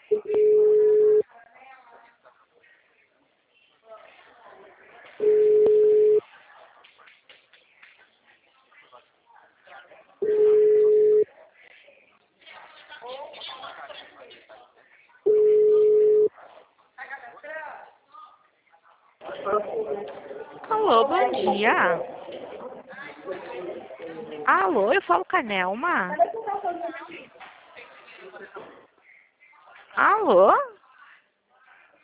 Alô, bom dia. Alô, eu falo com a Nelma. Alô?